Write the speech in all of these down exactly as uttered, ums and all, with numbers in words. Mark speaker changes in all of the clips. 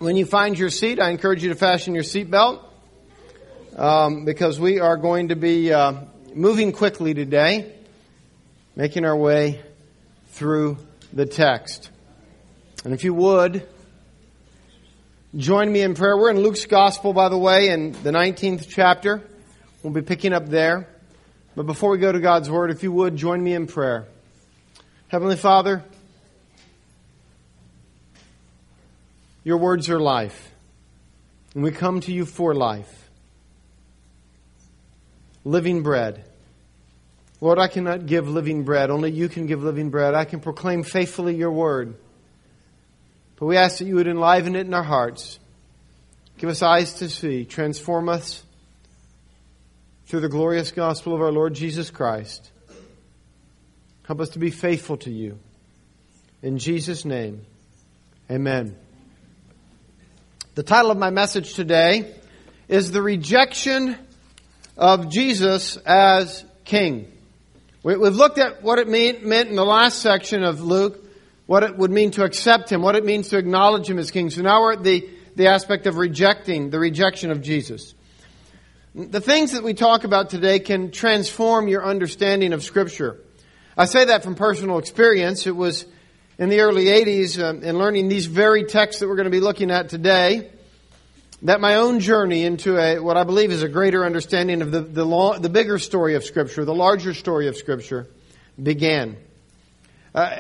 Speaker 1: When you find your seat, I encourage you to fasten your seatbelt um, because we are going to be uh, moving quickly today, making our way through the text. And if you would, join me in prayer. We're in Luke's Gospel, by the way, in the nineteenth chapter. We'll be picking up there. But before we go to God's Word, if you would, join me in prayer. Heavenly Father, your words are life, and we come to you for life. Living bread. Lord, I cannot give living bread. Only you can give living bread. I can proclaim faithfully your word. But we ask that you would enliven it in our hearts. Give us eyes to see. Transform us through the glorious gospel of our Lord Jesus Christ. Help us to be faithful to you. In Jesus' name, amen. The title of my message today is The Rejection of Jesus as King. We've looked at what it mean, meant in the last section of Luke, what it would mean to accept Him, what it means to acknowledge Him as King. So now we're at the, the aspect of rejecting, the rejection of Jesus. The things that we talk about today can transform your understanding of Scripture. I say that from personal experience. It was in the early eighties, um, in learning these very texts that we're going to be looking at today, that my own journey into a what I believe is a greater understanding of the the, long, the bigger story of Scripture, the larger story of Scripture, began. Uh,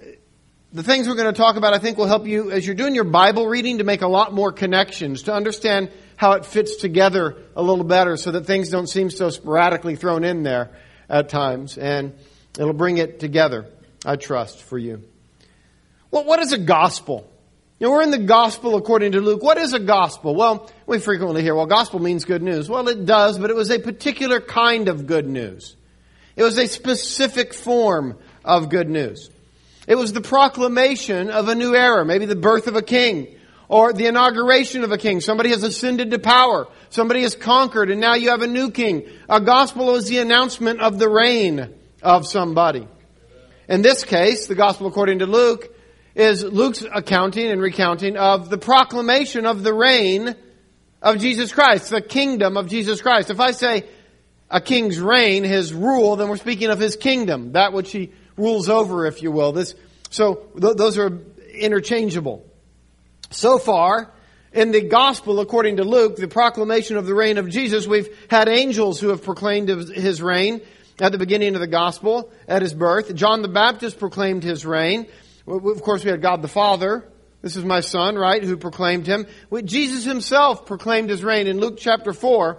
Speaker 1: the things we're going to talk about, I think, will help you as you're doing your Bible reading to make a lot more connections, to understand how it fits together a little better, so that things don't seem so sporadically thrown in there at times, and it'll bring it together, I trust, for you. Well, what is a gospel? You know, we're in the gospel according to Luke. What is a gospel? Well, we frequently hear, well, gospel means good news. Well, it does, but it was a particular kind of good news. It was a specific form of good news. It was the proclamation of a new era, maybe the birth of a king, or the inauguration of a king. Somebody has ascended to power. Somebody has conquered, and now you have a new king. A gospel is the announcement of the reign of somebody. In this case, the gospel according to Luke is Luke's accounting and recounting of the proclamation of the reign of Jesus Christ, the kingdom of Jesus Christ. If I say a king's reign, his rule, then we're speaking of his kingdom, that which he rules over, if you will. This, so th- those are interchangeable. So far, in the gospel according to Luke, the proclamation of the reign of Jesus, we've had angels who have proclaimed his reign at the beginning of the gospel, at his birth. John the Baptist proclaimed his reign. Of course, we had God the Father. This is my Son, right, who proclaimed him. Jesus himself proclaimed his reign in Luke chapter four,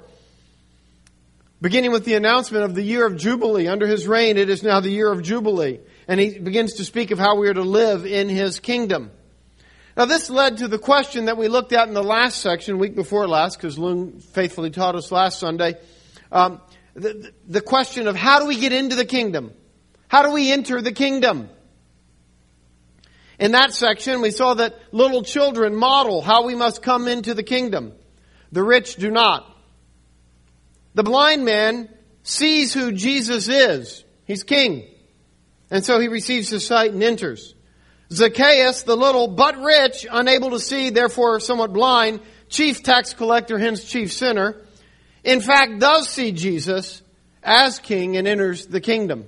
Speaker 1: beginning with the announcement of the year of Jubilee. Under his reign, it is now the year of Jubilee. And he begins to speak of how we are to live in his kingdom. Now, this led to the question that we looked at in the last section, week before last, because Loon faithfully taught us last Sunday. Um, the, the question of how do we get into the kingdom? How do we enter the kingdom? In that section, we saw that little children model how we must come into the kingdom. The rich do not. The blind man sees who Jesus is. He's king. And so he receives his sight and enters. Zacchaeus, the little but rich, unable to see, therefore somewhat blind, chief tax collector, hence chief sinner, in fact does see Jesus as king and enters the kingdom.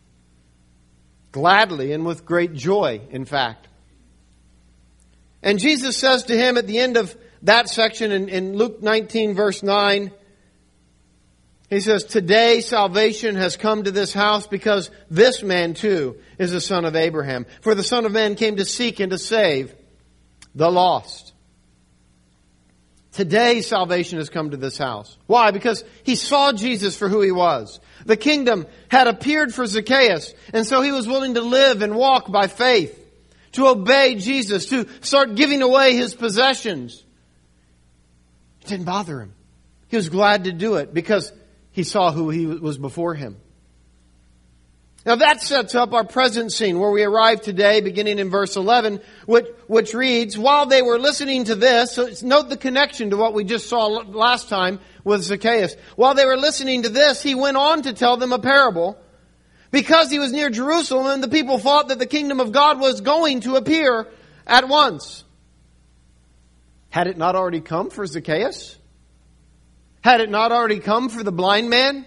Speaker 1: Gladly and with great joy, in fact. And Jesus says to him at the end of that section in, in Luke nineteen verse nine, he says, "Today salvation has come to this house because this man too is a son of Abraham. For the Son of Man came to seek and to save the lost." Today salvation has come to this house. Why? Because he saw Jesus for who he was. The kingdom had appeared for Zacchaeus, and so he was willing to live and walk by faith, to obey Jesus, to start giving away his possessions. It didn't bother him. He was glad to do it because he saw who he was before him. Now that sets up our present scene where we arrive today, beginning in verse eleven, which, which reads, while they were listening to this, so note the connection to what we just saw last time with Zacchaeus. While they were listening to this, he went on to tell them a parable, because he was near Jerusalem and the people thought that the kingdom of God was going to appear at once. Had it not already come for Zacchaeus? Had it not already come for the blind man?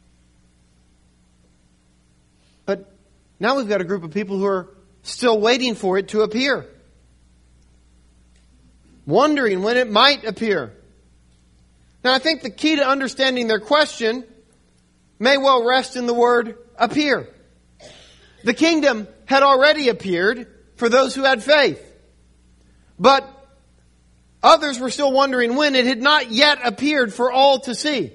Speaker 1: But now we've got a group of people who are still waiting for it to appear. Wondering when it might appear. Now I think the key to understanding their question may well rest in the word appear. The kingdom had already appeared for those who had faith. But others were still wondering when. It had not yet appeared for all to see.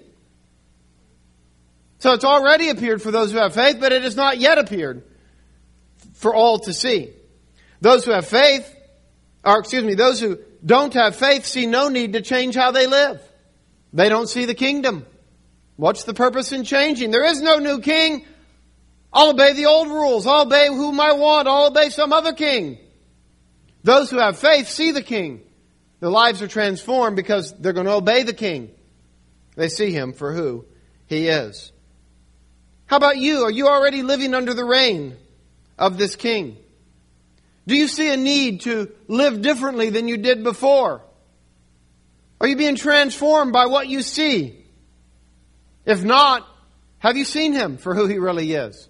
Speaker 1: So it's already appeared for those who have faith, but it has not yet appeared for all to see. Those who have faith, or excuse me, those who don't have faith see no need to change how they live. They don't see the kingdom. What's the purpose in changing? There is no new king. I'll obey the old rules. I'll obey whom I want. I'll obey some other king. Those who have faith see the king. Their lives are transformed because they're going to obey the king. They see him for who he is. How about you? Are you already living under the reign of this king? Do you see a need to live differently than you did before? Are you being transformed by what you see? If not, have you seen him for who he really is?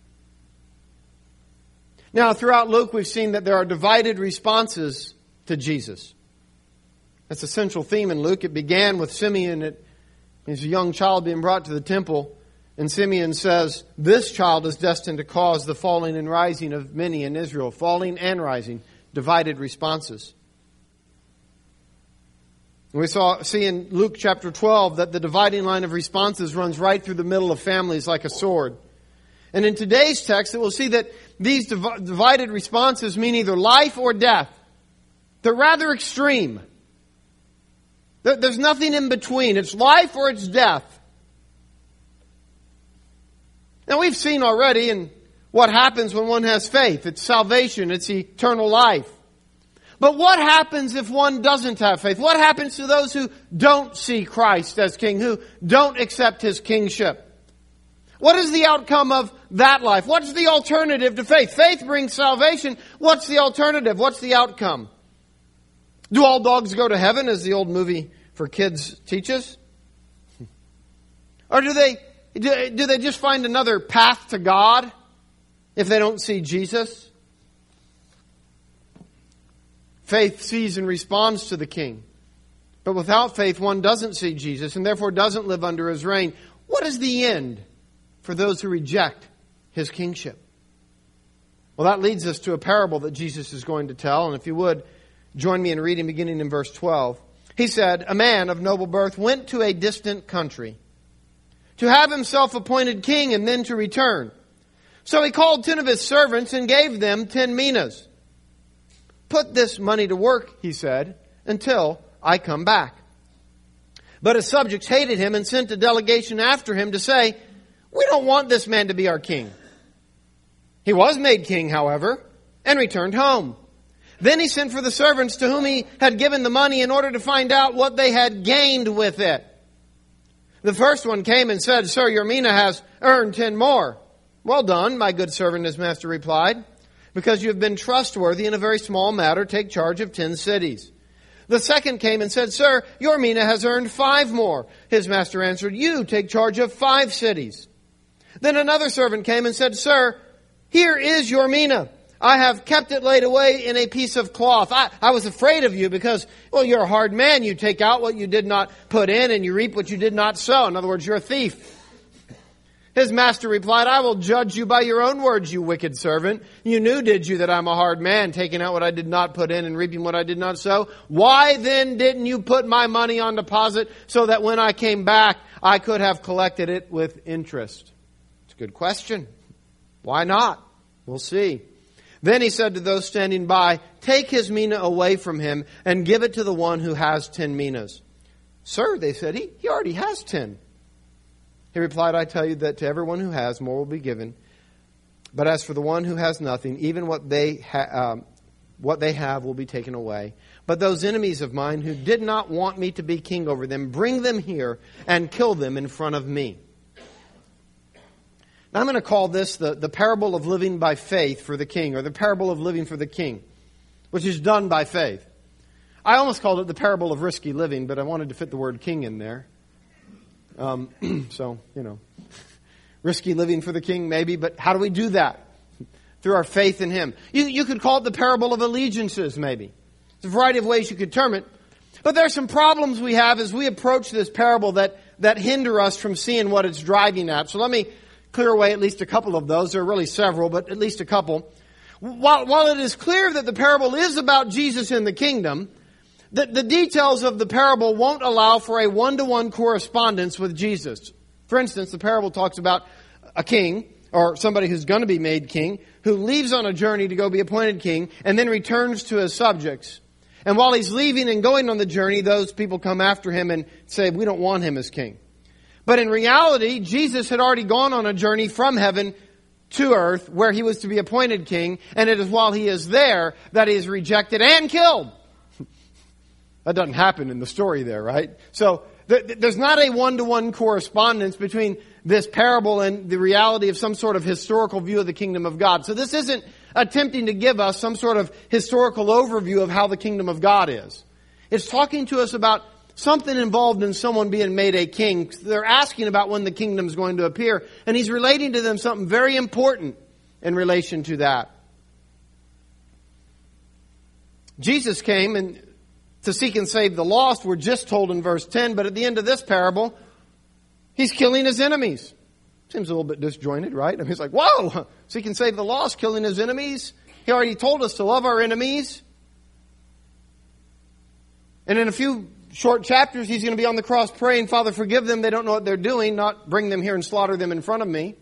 Speaker 1: Now, throughout Luke, we've seen that there are divided responses to Jesus. That's a central theme in Luke. It began with Simeon. It, he's a young child being brought to the temple. And Simeon says, this child is destined to cause the falling and rising of many in Israel. Falling and rising. Divided responses. We saw, see in Luke chapter twelve that the dividing line of responses runs right through the middle of families like a sword. And in today's text, we'll see that these div- divided responses mean either life or death. They're rather extreme. There, there's nothing in between. It's life or it's death. Now we've seen already in what happens when one has faith. It's salvation. It's eternal life. But what happens if one doesn't have faith? What happens to those who don't see Christ as king, who don't accept his kingship? What is the outcome of that life? What's the alternative to faith? Faith brings salvation. What's the alternative? What's the outcome? Do all dogs go to heaven, as the old movie for kids teaches? Or do they, do, do they just find another path to God if they don't see Jesus? Faith sees and responds to the King. But without faith, one doesn't see Jesus and therefore doesn't live under his reign. What is the end for those who reject his kingship? Well, that leads us to a parable that Jesus is going to tell. And if you would, join me in reading beginning in verse twelve. He said, a man of noble birth went to a distant country to have himself appointed king and then to return. So he called ten of his servants and gave them ten minas. Put this money to work, he said, until I come back. But his subjects hated him and sent a delegation after him to say, we don't want this man to be our king. He was made king, however, and returned home. Then he sent for the servants to whom he had given the money in order to find out what they had gained with it. The first one came and said, sir, your mina has earned ten more. Well done, my good servant, his master replied. Because you have been trustworthy in a very small matter, take charge of ten cities. The second came and said, sir, your mina has earned five more. His master answered, you take charge of five cities. Then another servant came and said, sir, here is your mina. I have kept it laid away in a piece of cloth. I, I was afraid of you because, well, you're a hard man. You take out what you did not put in and you reap what you did not sow. In other words, you're a thief. His master replied, I will judge you by your own words, you wicked servant. You knew, did you, that I'm a hard man, taking out what I did not put in and reaping what I did not sow? Why then didn't you put my money on deposit so that when I came back, I could have collected it with interest? It's a good question. Why not? We'll see. Then he said to those standing by, take his mina away from him and give it to the one who has ten minas. Sir, they said, he, he already has ten. He replied, I tell you that to everyone who has, more will be given. But as for the one who has nothing, even what they ha- um, what they have will be taken away. But those enemies of mine who did not want me to be king over them, bring them here and kill them in front of me. Now I'm going to call this the, the parable of living by faith for the king, or the parable of living for the king, which is done by faith. I almost called it the parable of risky living, but I wanted to fit the word king in there. Um, so, you know, risky living for the king, maybe, but how do we do that? Through our faith in him. You, you could call it the parable of allegiances, maybe. There's a variety of ways you could term it. But there are some problems we have as we approach this parable that, that hinder us from seeing what it's driving at. So let me clear away at least a couple of those. There are really several, but at least a couple. While, while it is clear that the parable is about Jesus in the kingdom, the, the details of the parable won't allow for a one-to-one correspondence with Jesus. For instance, the parable talks about a king, or somebody who's going to be made king, who leaves on a journey to go be appointed king, and then returns to his subjects. And while he's leaving and going on the journey, those people come after him and say, we don't want him as king. But in reality, Jesus had already gone on a journey from heaven to earth where he was to be appointed king, and it is while he is there that he is rejected and killed. That doesn't happen in the story there, right? So th- there's not a one-to-one correspondence between this parable and the reality of some sort of historical view of the kingdom of God. So this isn't attempting to give us some sort of historical overview of how the kingdom of God is. It's talking to us about something involved in someone being made a king. They're asking about when the kingdom is going to appear, and he's relating to them something very important in relation to that. Jesus came and to seek and save the lost, we're just told in verse ten, but at the end of this parable, he's killing his enemies. Seems a little bit disjointed, right? I mean, he's like, whoa, seek and save the lost, killing his enemies. He already told us to love our enemies. And in a few short chapters, he's going to be on the cross praying, Father, forgive them, they don't know what they're doing, not bring them here and slaughter them in front of me.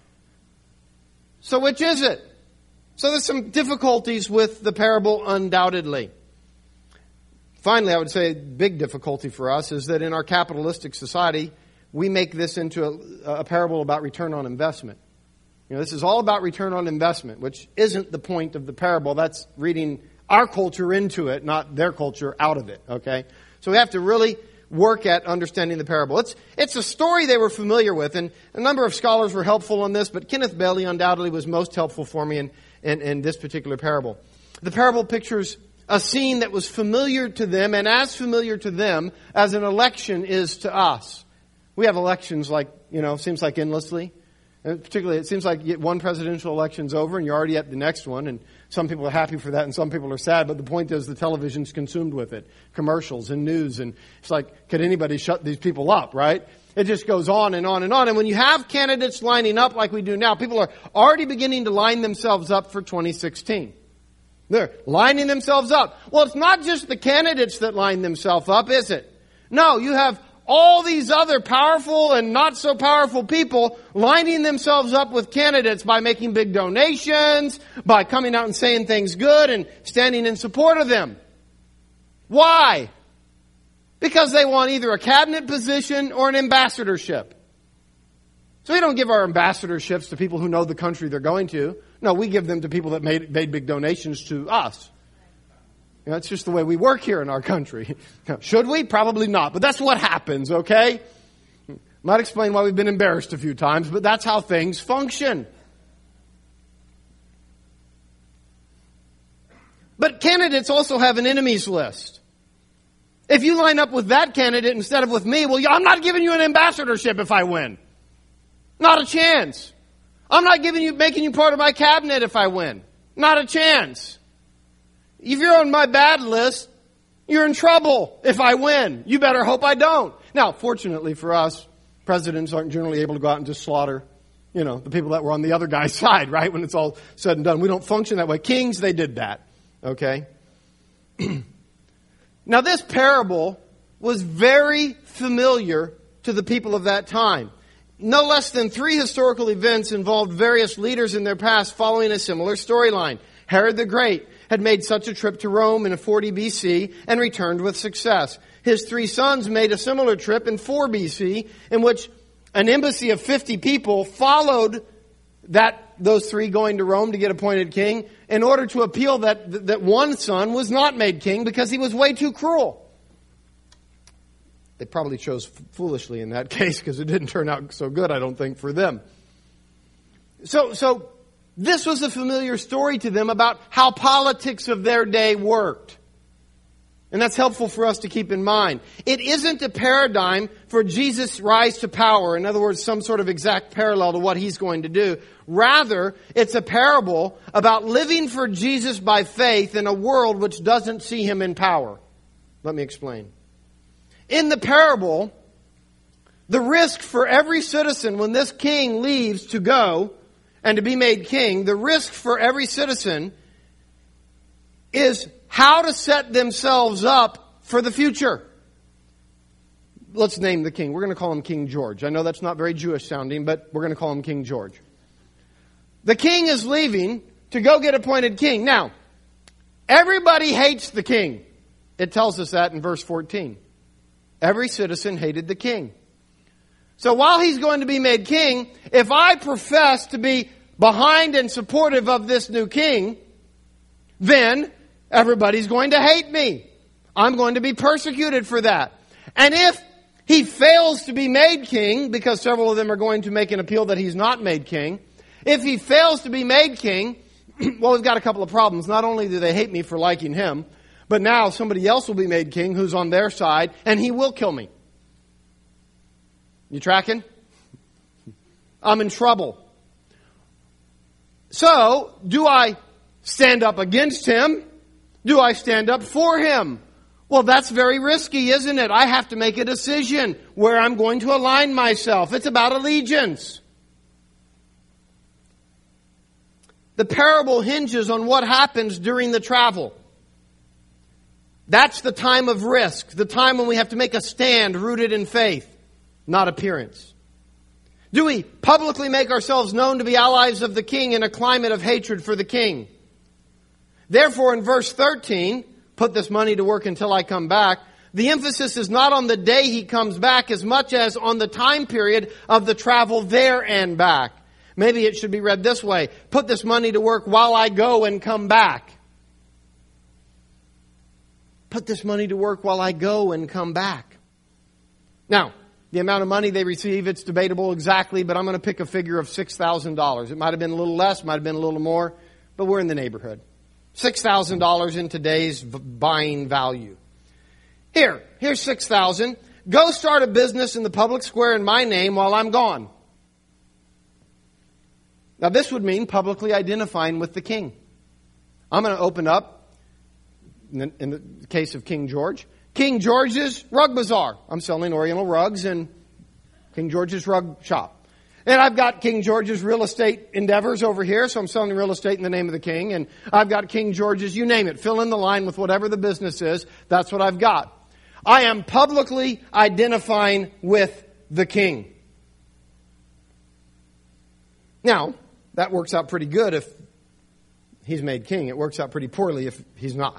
Speaker 1: So which is it? So there's some difficulties with the parable, undoubtedly. Finally, I would say a big difficulty for us is that in our capitalistic society, we make this into a, a parable about return on investment. You know, this is all about return on investment, which isn't the point of the parable. That's reading our culture into it, not their culture out of it, okay? So we have to really work at understanding the parable. It's, it's a story they were familiar with, and a number of scholars were helpful on this, but Kenneth Bailey undoubtedly was most helpful for me in, in, in this particular parable. The parable pictures a scene that was familiar to them and as familiar to them as an election is to us. We have elections like, you know, seems like endlessly. And particularly, it seems like one presidential election's over and you're already at the next one. And some people are happy for that and some people are sad. But the point is the television's consumed with it. Commercials and news. And it's like, could anybody shut these people up, right? It just goes on and on and on. And when you have candidates lining up like we do now, people are already beginning to line themselves up for twenty sixteen. They're lining themselves up. Well, it's not just the candidates that line themselves up, is it? No, you have all these other powerful and not so powerful people lining themselves up with candidates by making big donations, by coming out and saying things good and standing in support of them. Why? Because they want either a cabinet position or an ambassadorship. So we don't give our ambassadorships to people who know the country they're going to. No, we give them to people that made, made big donations to us. You know, it's just the way we work here in our country. Should we? Probably not. But that's what happens, okay? Might explain why we've been embarrassed a few times, but that's how things function. But candidates also have an enemies list. If you line up with that candidate instead of with me, well, I'm not giving you an ambassadorship if I win. Not a chance. I'm not giving you, making you part of my cabinet if I win. Not a chance. If you're on my bad list, you're in trouble if I win. You better hope I don't. Now, fortunately for us, presidents aren't generally able to go out and just slaughter, you know, the people that were on the other guy's side, right? When it's all said and done. We don't function that way. Kings, they did that. Okay? Now, this parable was very familiar to the people of that time. No less than three historical events involved various leaders in their past following a similar storyline. Herod the Great had made such a trip to Rome in forty B C and returned with success. His three sons made a similar trip in four B C in which an embassy of fifty people followed that those three going to Rome to get appointed king in order to appeal that, that one son was not made king because he was way too cruel. They probably chose foolishly in that case because it didn't turn out so good, I don't think, for them. So, so this was a familiar story to them about how politics of their day worked. And that's helpful for us to keep in mind. It isn't a paradigm for Jesus' rise to power. In other words, some sort of exact parallel to what He's going to do. Rather, it's a parable about living for Jesus by faith in a world which doesn't see Him in power. Let me explain. In the parable, the risk for every citizen when this king leaves to go and to be made king, the risk for every citizen is how to set themselves up for the future. Let's name the king. We're going to call him King George. I know that's not very Jewish sounding, but we're going to call him King George. The king is leaving to go get appointed king. Now, everybody hates the king. It tells us that in verse fourteen. Every citizen hated the king. So while he's going to be made king, if I profess to be behind and supportive of this new king, then everybody's going to hate me. I'm going to be persecuted for that. And if he fails to be made king, because several of them are going to make an appeal that he's not made king, if he fails to be made king, well, we've got a couple of problems. Not only do they hate me for liking him, but now somebody else will be made king who's on their side, and he will kill me. You tracking? I'm in trouble. So, do I stand up against him? Do I stand up for him? Well, that's very risky, isn't it? I have to make a decision where I'm going to align myself. It's about allegiance. The parable hinges on what happens during the travel. That's the time of risk, the time when we have to make a stand rooted in faith, not appearance. Do we publicly make ourselves known to be allies of the king in a climate of hatred for the king? Therefore, in verse thirteen, put this money to work until I come back, the emphasis is not on the day he comes back as much as on the time period of the travel there and back. Maybe it should be read this way: put this money to work while I go and come back. Put this money to work while I go and come back. Now, the amount of money they receive, it's debatable exactly, but I'm going to pick a figure of six thousand dollars. It might have been a little less, might have been a little more, but we're in the neighborhood. six thousand dollars in today's buying value. Here, here's six thousand dollars. Go start a business in the public square in my name while I'm gone. Now, this would mean publicly identifying with the king. I'm going to open up, in the, in the case of King George, King George's Rug Bazaar. I'm selling Oriental rugs in King George's rug shop. And I've got King George's real estate endeavors over here, so I'm selling real estate in the name of the king. And I've got King George's, you name it, fill in the line with whatever the business is. That's what I've got. I am publicly identifying with the king. Now, that works out pretty good if he's made king. It works out pretty poorly if he's not.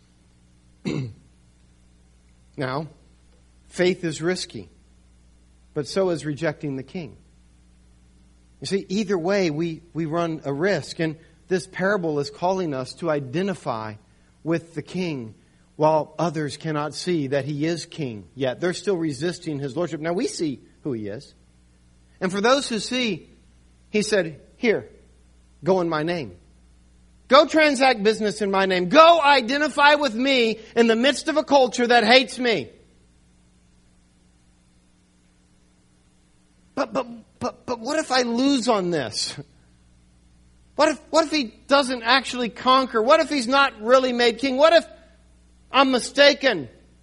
Speaker 1: Now, faith is risky, but so is rejecting the king. You see, either way, we, we run a risk. And this parable is calling us to identify with the king while others cannot see that he is king yet. They're still resisting his lordship. Now, we see who he is. And for those who see, he said, here, go in my name. Go transact business in my name. Go identify with me in the midst of a culture that hates me. But, but, but, but what if I lose on this? What if, what if he doesn't actually conquer? What if he's not really made king? What if I'm mistaken?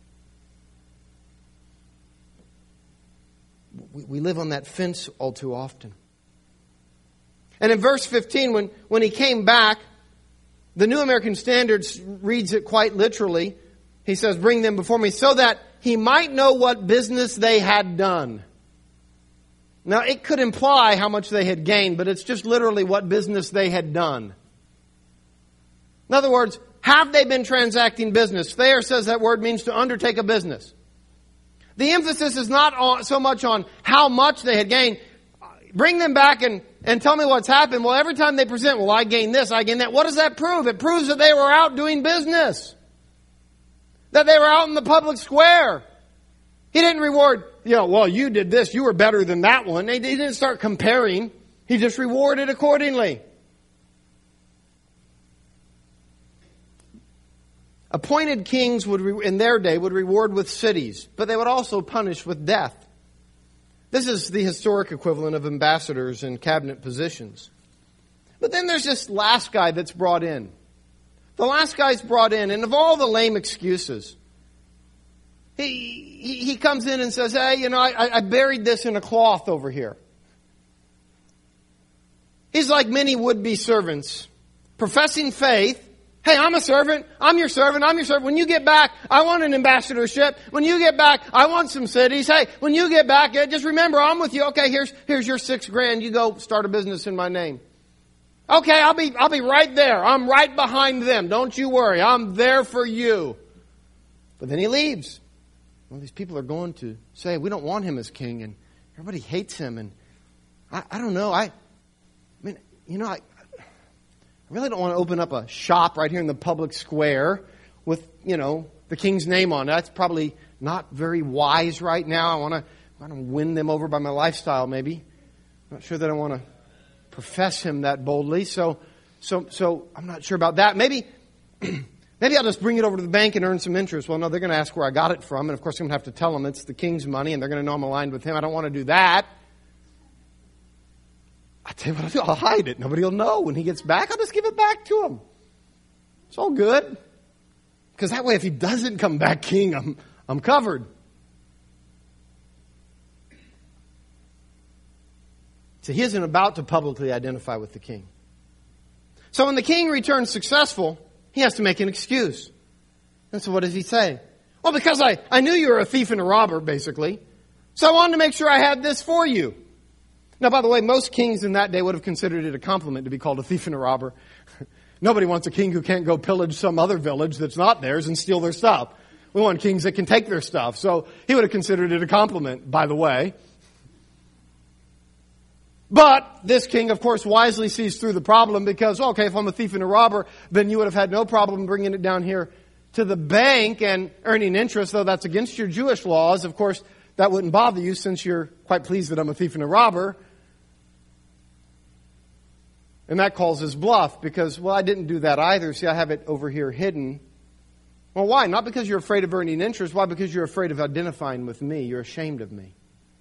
Speaker 1: We, we live on that fence all too often. And in verse fifteen, when, when he came back, the New American Standard reads it quite literally. He says, bring them before me so that he might know what business they had done. Now, it could imply how much they had gained, but it's just literally what business they had done. In other words, have they been transacting business? Thayer says that word means to undertake a business. The emphasis is not on, so much on how much they had gained. Bring them back and, and tell me what's happened. Well, every time they present, well, I gained this, I gained that. What does that prove? It proves that they were out doing business. That they were out in the public square. He didn't reward, you know, well, you did this, you were better than that one. He didn't start comparing. He just rewarded accordingly. Appointed kings would, re- in their day, would reward with cities, but they would also punish with death. This is the historic equivalent of ambassadors in cabinet positions. But then there's this last guy that's brought in. The last guy's brought in, and of all the lame excuses, he he, he comes in and says, hey, you know, I, I buried this in a cloth over here. He's like many would-be servants, professing faith. Hey, I'm a servant. I'm your servant. I'm your servant. When you get back, I want an ambassadorship. When you get back, I want some cities. Hey, when you get back, just remember, I'm with you. Okay, here's here's your six grand. You go start a business in my name. Okay, I'll be I'll be right there. I'm right behind them. Don't you worry. I'm there for you. But then he leaves. Well, these people are going to say, we don't want him as king, and everybody hates him. And I, I don't know. I, I mean, you know, I. I really don't want to open up a shop right here in the public square with, you know, the king's name on it. That's probably not very wise right now. I want to, I want to win them over by my lifestyle, maybe. I'm not sure that I want to profess him that boldly. So, so, so I'm not sure about that. Maybe, maybe I'll just bring it over to the bank and earn some interest. Well, no, they're going to ask where I got it from, and of course I'm going to have to tell them it's the king's money, and they're going to know I'm aligned with him. I don't want to do that. I'll tell you what I'll do. I'll hide it. Nobody will know. When he gets back, I'll just give it back to him. It's all good. Because that way, if he doesn't come back king, I'm, I'm covered. So he isn't about to publicly identify with the king. So when the king returns successful, he has to make an excuse. And so what does he say? Well, because I, I knew you were a thief and a robber, basically. So I wanted to make sure I had this for you. Now, by the way, most kings in that day would have considered it a compliment to be called a thief and a robber. Nobody wants a king who can't go pillage some other village that's not theirs and steal their stuff. We want kings that can take their stuff. So he would have considered it a compliment, by the way. But this king, of course, wisely sees through the problem because, okay, if I'm a thief and a robber, then you would have had no problem bringing it down here to the bank and earning interest, though that's against your Jewish laws. Of course, that wouldn't bother you since you're quite pleased that I'm a thief and a robber. And that calls his bluff because, well, I didn't do that either. See, I have it over here hidden. Well, why? Not because you're afraid of earning interest. Why? Because you're afraid of identifying with me. You're ashamed of me.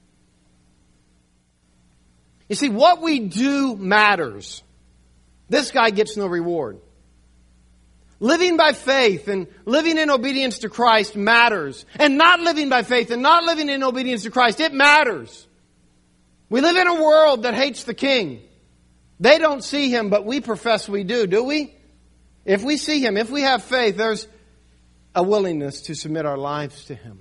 Speaker 1: You see, what we do matters. This guy gets no reward. Living by faith and living in obedience to Christ matters. And not living by faith and not living in obedience to Christ, it matters. We live in a world that hates the king. They don't see him, but we profess we do, do we? If we see him, if we have faith, there's a willingness to submit our lives to him.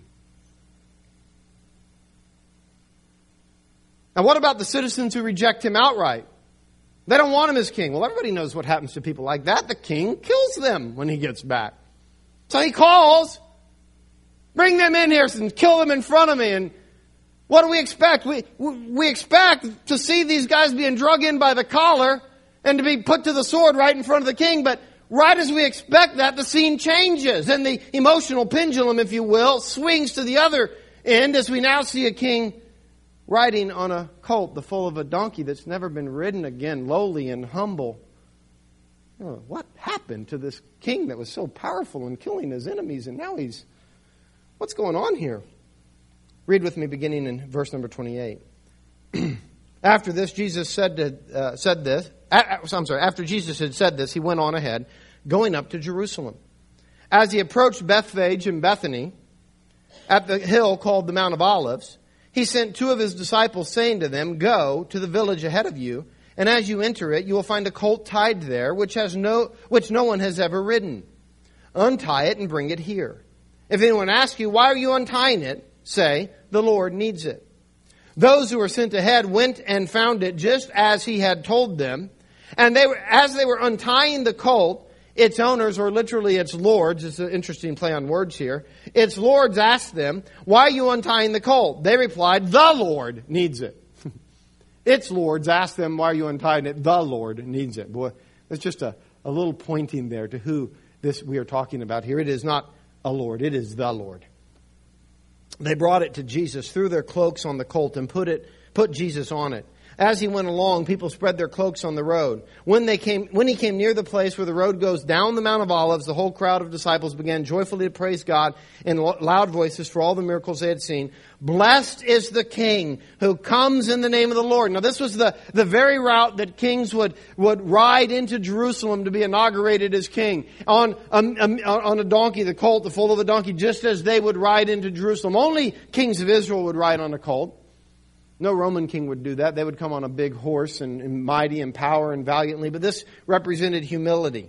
Speaker 1: Now, what about the citizens who reject him outright? They don't want him as king. Well, everybody knows what happens to people like that. The king kills them when he gets back. So he calls, bring them in here and kill them in front of me. And what do we expect? We, we expect to see these guys being drug in by the collar and to be put to the sword right in front of the king. But right as we expect that, the scene changes. And the emotional pendulum, if you will, swings to the other end as we now see a king riding on a colt, the foal of a donkey that's never been ridden again, lowly and humble. You know, what happened to this king that was so powerful in killing his enemies? And now he's... What's going on here? Read with me beginning in verse number twenty-eight. After this, Jesus said to, uh, said this. Uh, I'm sorry. After Jesus had said this, he went on ahead, going up to Jerusalem. As he approached Bethphage and Bethany, at the hill called the Mount of Olives, he sent two of his disciples, saying to them, "Go to the village ahead of you, and as you enter it, you will find a colt tied there, which has no, which no one has ever ridden. Untie it and bring it here. If anyone asks you, 'Why are you untying it?' say, 'The Lord needs it.'" Those who were sent ahead went and found it just as he had told them. And they were, as they were untying the colt, its owners, or literally its lords, it's an interesting play on words here, its lords asked them, "Why are you untying the colt?" They replied, "The Lord needs it." Its lords asked them, "Why are you untying it?" The Lord needs it. Boy, there's just a, a little pointing there to who this we are talking about here. It is not a Lord, it is the Lord. They brought it to Jesus, threw their cloaks on the colt, and put it, put Jesus on it. As he went along, people spread their cloaks on the road. When they came, when he came near the place where the road goes down the Mount of Olives, the whole crowd of disciples began joyfully to praise God in loud voices for all the miracles they had seen. Blessed is the King who comes in the name of the Lord. Now this was the, the very route that kings would, would ride into Jerusalem to be inaugurated as king. On a, on a donkey, the colt, the foal of a donkey, just as they would ride into Jerusalem. Only kings of Israel would ride on a colt. No Roman king would do that. They would come on a big horse and, and mighty in power and valiantly. But this represented humility.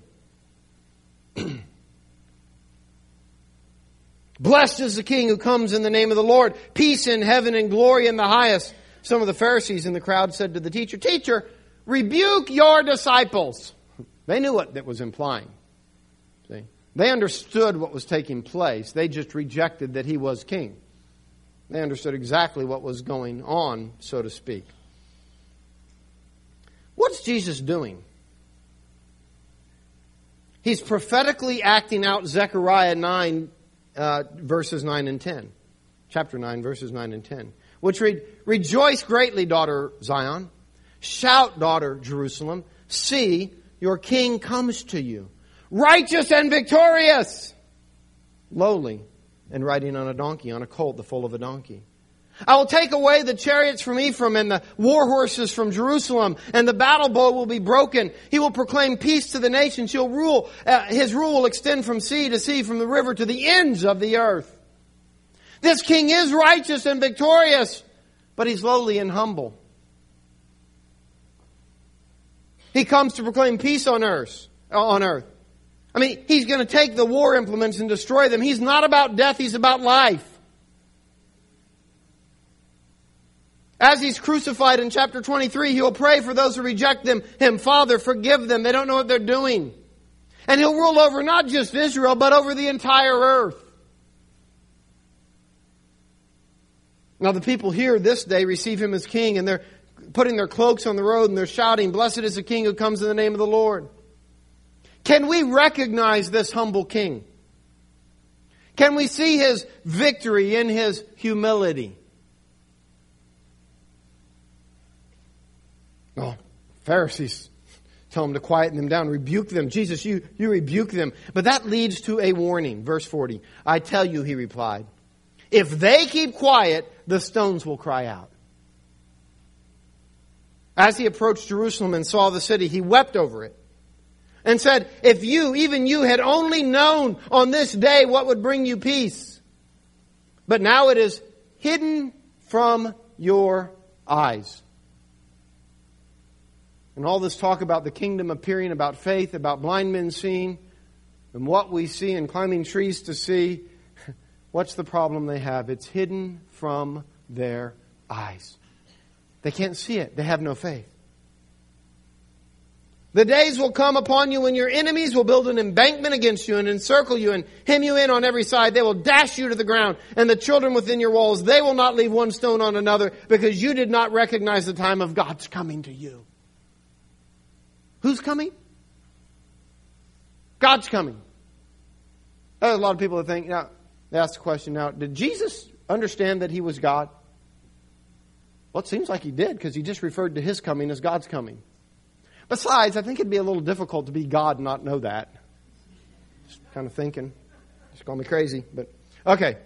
Speaker 1: Blessed is the King who comes in the name of the Lord. Peace in heaven and glory in the highest. Some of the Pharisees in the crowd said to the teacher, Teacher, rebuke your disciples. They knew what that was implying. See? They understood what was taking place. They just rejected that he was king. They understood exactly what was going on, so to speak. What's Jesus doing? He's prophetically acting out Zechariah nine, uh, verses nine and ten. Chapter nine, verses nine and ten. Which read, Rejoice greatly, daughter Zion. Shout, daughter Jerusalem. See, your king comes to you. Righteous and victorious. Lowly. And riding on a donkey, on a colt, the foal of a donkey. I will take away the chariots from Ephraim and the war horses from Jerusalem, and the battle bow will be broken. He will proclaim peace to the nations. He'll rule. Uh, his rule will extend from sea to sea, from the river to the ends of the earth. This king is righteous and victorious, but he's lowly and humble. He comes to proclaim peace on earth. On earth. I mean, he's going to take the war implements and destroy them. He's not about death, he's about life. As he's crucified in chapter twenty-three, he'll pray for those who reject them. Him, Father, forgive them. They don't know what they're doing. And he'll rule over not just Israel, but over the entire earth. Now the people here this day receive him as king, and they're putting their cloaks on the road and they're shouting, Blessed is the King who comes in the name of the Lord. Can we recognize this humble king? Can we see his victory in his humility? Oh, Pharisees tell him to quieten them down, rebuke them. Jesus, you, you rebuke them. But that leads to a warning. Verse forty. I tell you, he replied, if they keep quiet, the stones will cry out. As he approached Jerusalem and saw the city, he wept over it. And said, if you, even you, had only known on this day what would bring you peace. But now it is hidden from your eyes. And all this talk about the kingdom appearing, about faith, about blind men seeing, and what we see and climbing trees to see, what's the problem they have? It's hidden from their eyes. They can't see it. They have no faith. The days will come upon you when your enemies will build an embankment against you and encircle you and hem you in on every side. They will dash you to the ground, and the children within your walls, they will not leave one stone on another, because you did not recognize the time of God's coming to you. Who's coming? God's coming. There's a lot of people that think, now, they ask the question now, did Jesus understand that he was God? Well, it seems like he did, because he just referred to his coming as God's coming. Besides, I think it'd be a little difficult to be God and not know that. Just kind of thinking. Just call me crazy, but okay.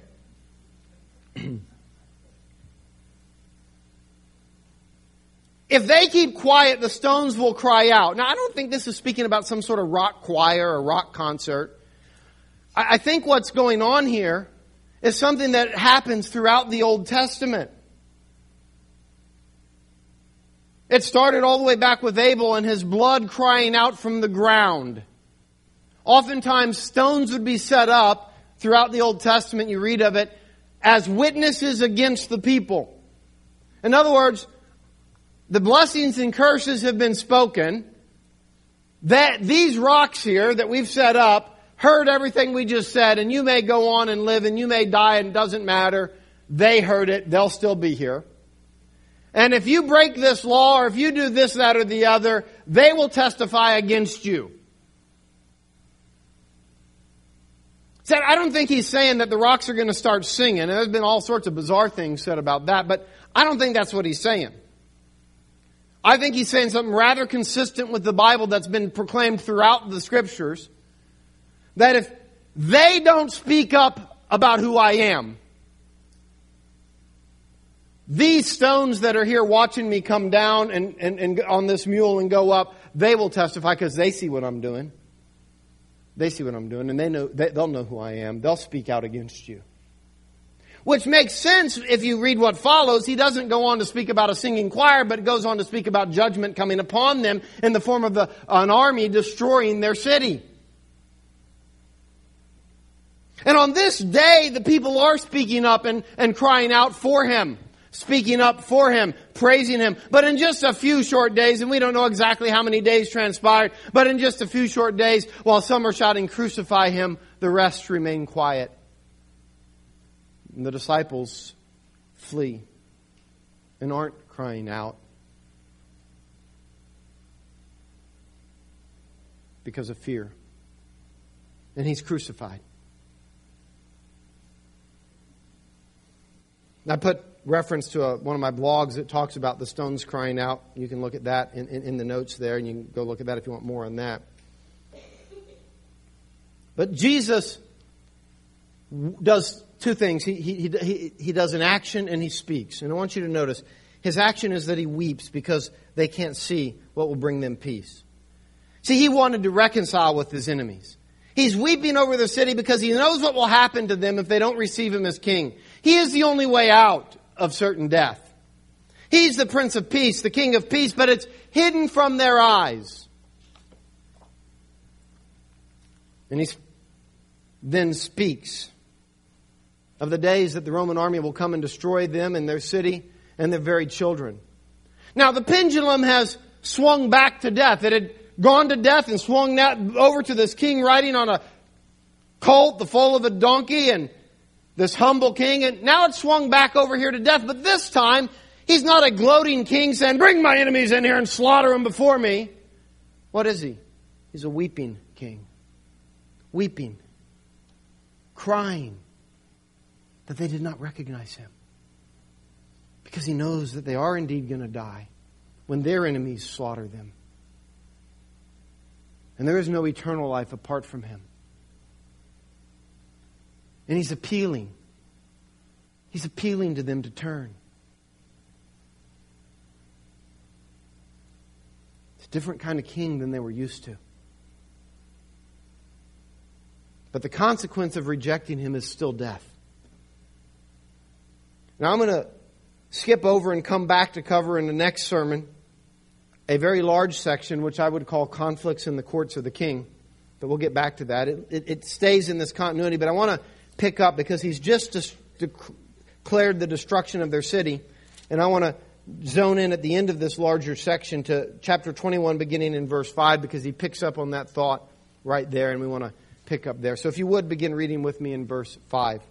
Speaker 1: If they keep quiet, the stones will cry out. Now, I don't think this is speaking about some sort of rock choir or rock concert. I think what's going on here is something that happens throughout the Old Testament. It started all the way back with Abel and his blood crying out from the ground. Oftentimes stones would be set up throughout the Old Testament, you read of it, as witnesses against the people. In other words, the blessings and curses have been spoken. That these rocks here that we've set up heard everything we just said, and you may go on and live and you may die and it doesn't matter. They heard it. They'll still be here. And if you break this law, or if you do this, that, or the other, they will testify against you. So I don't think he's saying that the rocks are going to start singing. There's been all sorts of bizarre things said about that, but I don't think that's what he's saying. I think he's saying something rather consistent with the Bible that's been proclaimed throughout the Scriptures. That if they don't speak up about who I am, these stones that are here watching me come down and, and, and on this mule and go up, they will testify because they see what I'm doing. They see what I'm doing and they know, they, they'll know who I am. They'll speak out against you. Which makes sense if you read what follows. He doesn't go on to speak about a singing choir, but goes on to speak about judgment coming upon them in the form of the, an army destroying their city. And on this day, the people are speaking up and, and crying out for him. Speaking up for him, praising him. But in just a few short days, and we don't know exactly how many days transpired, but in just a few short days, while some are shouting, "Crucify him," the rest remain quiet. And the disciples flee and aren't crying out because of fear. And he's crucified. I put reference to a, one of my blogs that talks about the stones crying out. You can look at that in, in, in the notes there, and you can go look at that if you want more on that. But Jesus does two things. He, he, he, he does an action and he speaks. And I want you to notice, his action is that he weeps because they can't see what will bring them peace. See, he wanted to reconcile with his enemies. He's weeping over the city because he knows what will happen to them if they don't receive him as king. He is the only way out of certain death. He's the Prince of Peace, the King of Peace, but it's hidden from their eyes. And he then speaks of the days that the Roman army will come and destroy them and their city and their very children. Now, the pendulum has swung back to death. It had gone to death and swung that over to this king riding on a colt, the foal of a donkey, and this humble king. And now it's swung back over here to death. But this time, he's not a gloating king saying, "Bring my enemies in here and slaughter them before me." What is he? He's a weeping king. Weeping. Crying that they did not recognize him. Because he knows that they are indeed going to die when their enemies slaughter them. And there is no eternal life apart from him. And he's appealing. He's appealing to them to turn. It's a different kind of king than they were used to. But the consequence of rejecting him is still death. Now I'm going to skip over and come back to cover in the next sermon a very large section, which I would call conflicts in the courts of the king. But we'll get back to that. It, it, it stays in this continuity, but I want to pick up because he's just dis- declared the destruction of their city. And I want to zone in at the end of this larger section to chapter twenty-one, beginning in verse five, because he picks up on that thought right there, and we want to pick up there. So if you would begin reading with me in verse five.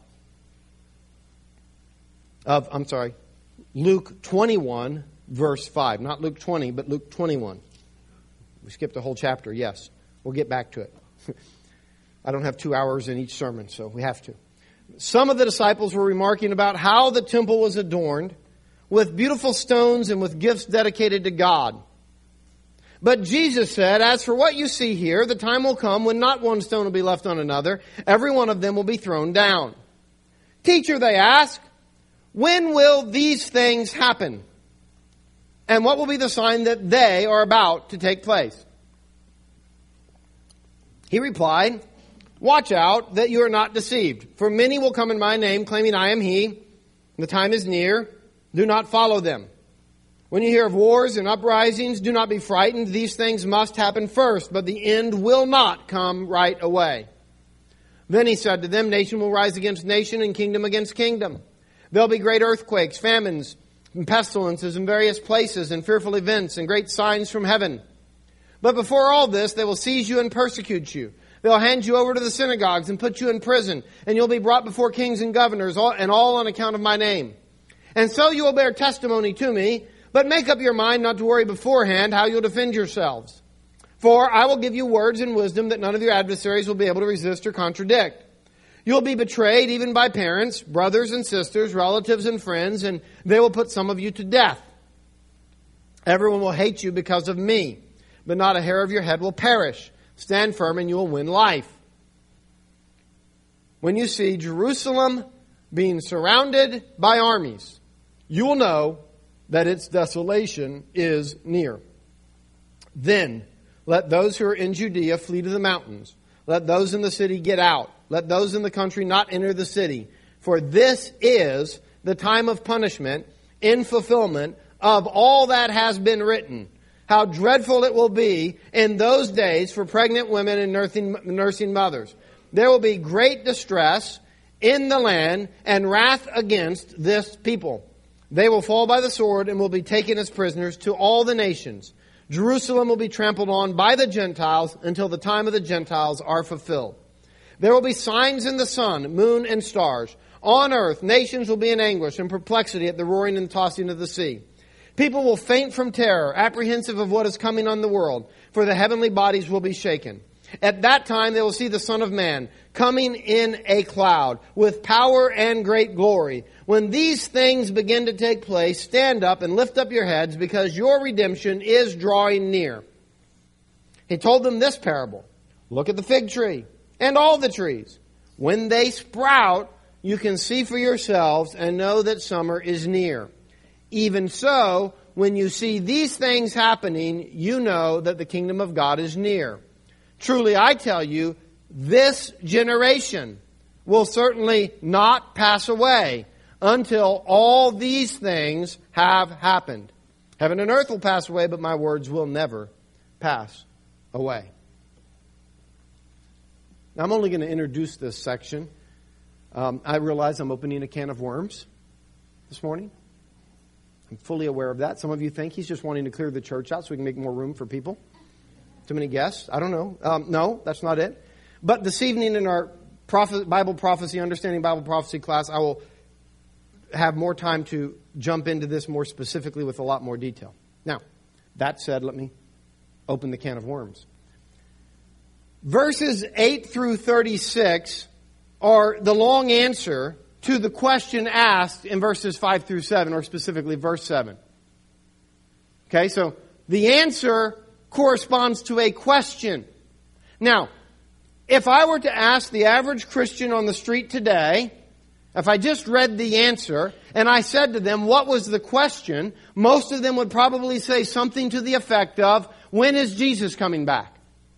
Speaker 1: Of, I'm sorry, Luke twenty-one, verse five. Not Luke twenty, but Luke twenty-one. We skipped a whole chapter, yes. We'll get back to it. I don't have two hours in each sermon, so we have to. Some of the disciples were remarking about how the temple was adorned with beautiful stones and with gifts dedicated to God. But Jesus said, "As for what you see here, the time will come when not one stone will be left on another. Every one of them will be thrown down." "Teacher," they ask, "when will these things happen? And what will be the sign that they are about to take place?" He replied, "Watch out that you are not deceived. For many will come in my name, claiming I am he. The time is near. Do not follow them. When you hear of wars and uprisings, do not be frightened. These things must happen first, but the end will not come right away." Then he said to them, "Nation will rise against nation and kingdom against kingdom. There'll be great earthquakes, famines, and pestilences in various places, and fearful events, and great signs from heaven. But before all this, they will seize you and persecute you. They'll hand you over to the synagogues and put you in prison, and you'll be brought before kings and governors, and all on account of my name. And so you will bear testimony to me, but make up your mind not to worry beforehand how you'll defend yourselves. For I will give you words and wisdom that none of your adversaries will be able to resist or contradict. You'll be betrayed even by parents, brothers and sisters, relatives and friends, and they will put some of you to death. Everyone will hate you because of me, but not a hair of your head will perish. Stand firm and you will win life. When you see Jerusalem being surrounded by armies, you will know that its desolation is near. Then let those who are in Judea flee to the mountains. Let those in the city get out. Let those in the country not enter the city. For this is the time of punishment in fulfillment of all that has been written. How dreadful it will be in those days for pregnant women and nursing, nursing mothers. There will be great distress in the land and wrath against this people. They will fall by the sword and will be taken as prisoners to all the nations. Jerusalem will be trampled on by the Gentiles until the time of the Gentiles are fulfilled. There will be signs in the sun, moon, and stars. On earth, nations will be in anguish and perplexity at the roaring and tossing of the sea. People will faint from terror, apprehensive of what is coming on the world, for the heavenly bodies will be shaken. At that time they will see the Son of Man coming in a cloud with power and great glory. When these things begin to take place, stand up and lift up your heads, because your redemption is drawing near. He told them this parable. Look at the fig tree and all the trees. When they sprout, you can see for yourselves and know that summer is near. Even so, when you see these things happening, you know that the kingdom of God is near. Truly, I tell you, this generation will certainly not pass away until all these things have happened. Heaven and earth will pass away, but my words will never pass away. Now, I'm only going to introduce this section. Um, I realize I'm opening a can of worms this morning. I'm fully aware of that. Some of you think he's just wanting to clear the church out so we can make more room for people. Too many guests? I don't know. Um, no, that's not it. But this evening in our prophet, Bible prophecy, understanding Bible prophecy class, I will have more time to jump into this more specifically with a lot more detail. Now, that said, let me open the can of worms. Verses eight through thirty-six are the long answer to the question asked in verses five through seven, or specifically verse seven. Okay, so the answer corresponds to a question. Now, if I were to ask the average Christian on the street today, if I just read the answer and I said to them, what was the question? Most of them would probably say something to the effect of, when is Jesus coming back?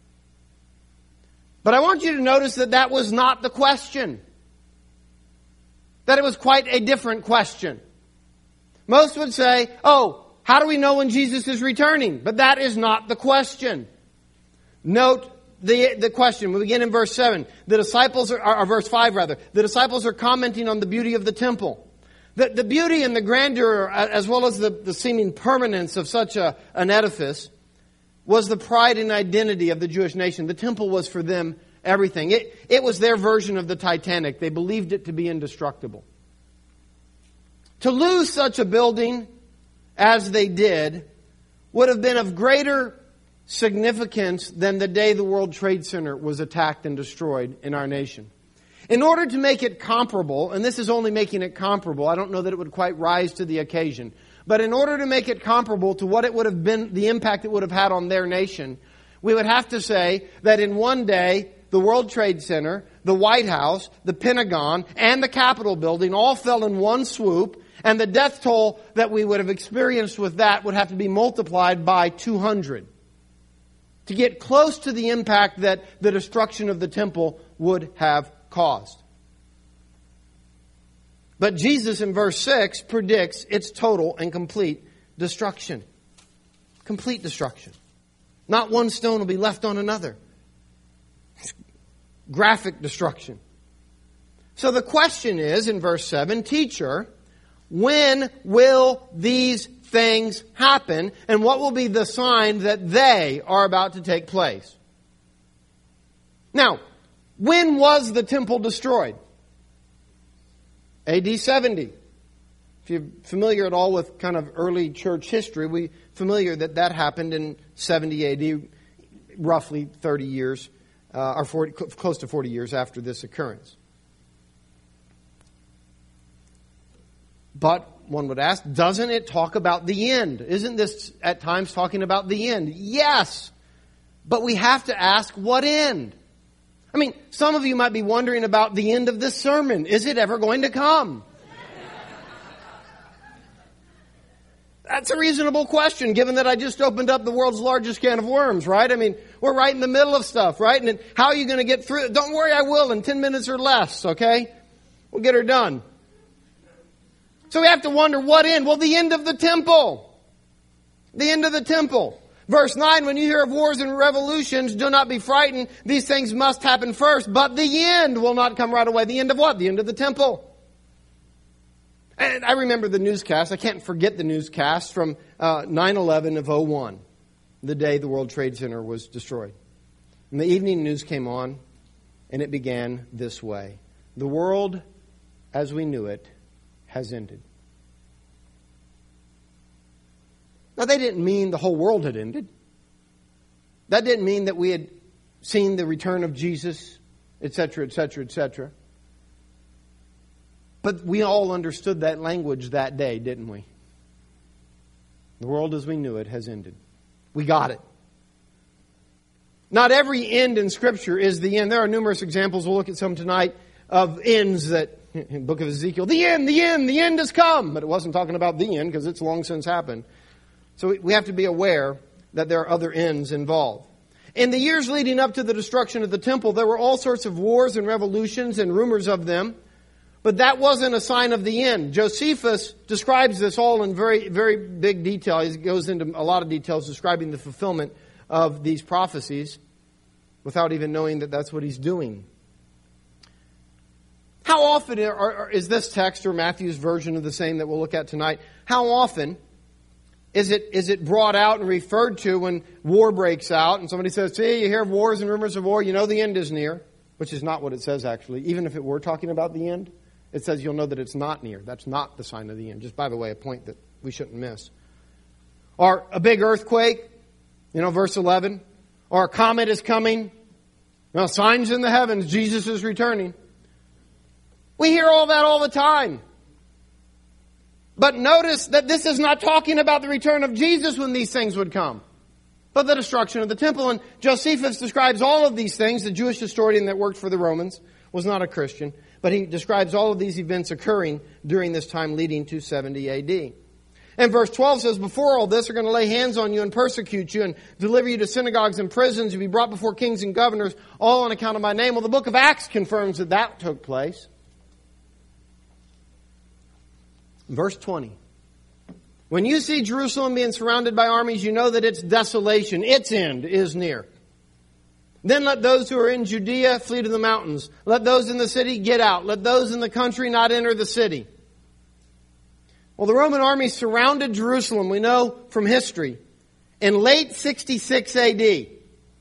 Speaker 1: But I want you to notice that that was not the question. That it was quite a different question. Most would say, oh, how do we know when Jesus is returning? But that is not the question. Note the, the question. We begin in verse seven. The disciples are, or verse five rather. The disciples are commenting on the beauty of the temple. The, the beauty and the grandeur, as well as the, the seeming permanence of such a, an edifice, was the pride and identity of the Jewish nation. The temple was for them everything. It, it was their version of the Titanic. They believed it to be indestructible. To lose such a building as they did would have been of greater significance than the day the World Trade Center was attacked and destroyed in our nation. In order to make it comparable, and this is only making it comparable, I don't know that it would quite rise to the occasion, but in order to make it comparable to what it would have been, the impact it would have had on their nation, we would have to say that in one day, the World Trade Center, the White House, the Pentagon, and the Capitol building all fell in one swoop, and the death toll that we would have experienced with that would have to be multiplied by two hundred to get close to the impact that the destruction of the temple would have caused. But Jesus in verse six predicts its total and complete destruction. Complete destruction. Not one stone will be left on another. Graphic destruction. So the question is, in verse seven, Teacher, when will these things happen, and what will be the sign that they are about to take place? Now, when was the temple destroyed? A D seventy. If you're familiar at all with kind of early church history, we're familiar that that happened in seventy A D, roughly thirty years, uh, or forty, close to forty years after this occurrence. But one would ask, doesn't it talk about the end? Isn't this at times talking about the end? Yes. But we have to ask, what end? I mean, some of you might be wondering about the end of this sermon. Is it ever going to come? That's a reasonable question, given that I just opened up the world's largest can of worms, right? I mean, we're right in the middle of stuff, right? And how are you going to get through it? Don't worry, I will in ten minutes or less, okay? We'll get her done. So we have to wonder, what end? Well, the end of the temple. The end of the temple. Verse nine, when you hear of wars and revolutions, do not be frightened. These things must happen first, but the end will not come right away. The end of what? The end of the temple. And I remember the newscast. I can't forget the newscast from uh, nine eleven of oh one, the day the World Trade Center was destroyed. And the evening news came on, and it began this way. The world, as we knew it, has ended. Now, they didn't mean the whole world had ended. That didn't mean that we had seen the return of Jesus, et cetera, et cetera, et cetera. But we all understood that language that day, didn't we? The world as we knew it has ended. We got it. Not every end in Scripture is the end. There are numerous examples. We'll look at some tonight of ends that, in the book of Ezekiel, the end, the end, the end has come. But it wasn't talking about the end because it's long since happened. So we have to be aware that there are other ends involved. In the years leading up to the destruction of the temple, there were all sorts of wars and revolutions and rumors of them. But that wasn't a sign of the end. Josephus describes this all in very, very big detail. He goes into a lot of details describing the fulfillment of these prophecies without even knowing that that's what he's doing. How often are, are, is this text or Matthew's version of the same that we'll look at tonight? How often is it is it brought out and referred to when war breaks out and somebody says, see, you hear of wars and rumors of war, you know the end is near, which is not what it says actually. Even if it were talking about the end, it says you'll know that it's not near. That's not the sign of the end. Just by the way, a point that we shouldn't miss. Or a big earthquake, you know, verse eleven. Or a comet is coming. Well, signs in the heavens, Jesus is returning. We hear all that all the time. But notice that this is not talking about the return of Jesus when these things would come, but the destruction of the temple. And Josephus describes all of these things. The Jewish historian that worked for the Romans was not a Christian, but he describes all of these events occurring during this time leading to seventy A D. And verse twelve says, before all this, they're going to lay hands on you and persecute you and deliver you to synagogues and prisons. You'll be brought before kings and governors, all on account of my name. Well, the book of Acts confirms that that took place. Verse twenty. When you see Jerusalem being surrounded by armies, you know that its desolation, its end, is near. Then let those who are in Judea flee to the mountains. Let those in the city get out. Let those in the country not enter the city. Well, the Roman army surrounded Jerusalem, we know from history, in late sixty-six A D.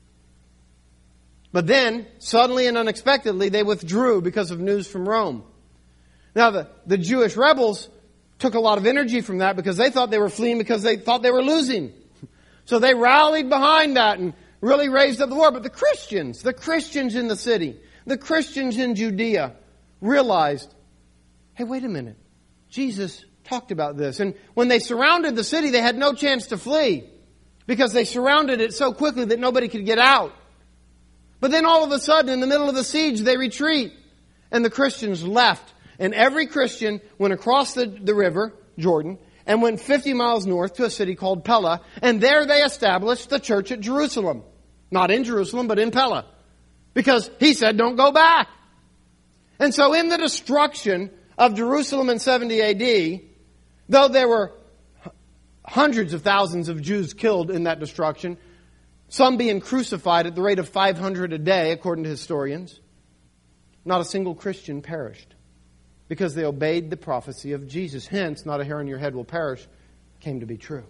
Speaker 1: But then, suddenly and unexpectedly, they withdrew because of news from Rome. Now, the, the Jewish rebels took a lot of energy from that because they thought they were fleeing because they thought they were losing. So they rallied behind that and really raised up the war. But the Christians, the Christians in the city, the Christians in Judea realized, hey, wait a minute. Jesus talked about this. And when they surrounded the city, they had no chance to flee because they surrounded it so quickly that nobody could get out. But then all of a sudden, in the middle of the siege, they retreat. And the Christians left. And every Christian went across the, the river, Jordan, and went fifty miles north to a city called Pella. And there they established the church at Jerusalem. Not in Jerusalem, but in Pella. Because he said, don't go back. And so in the destruction of Jerusalem in seventy A D, though there were hundreds of thousands of Jews killed in that destruction, some being crucified at the rate of five hundred a day, according to historians, not a single Christian perished. Because they obeyed the prophecy of Jesus. Hence, not a hair on your head will perish, came to be true.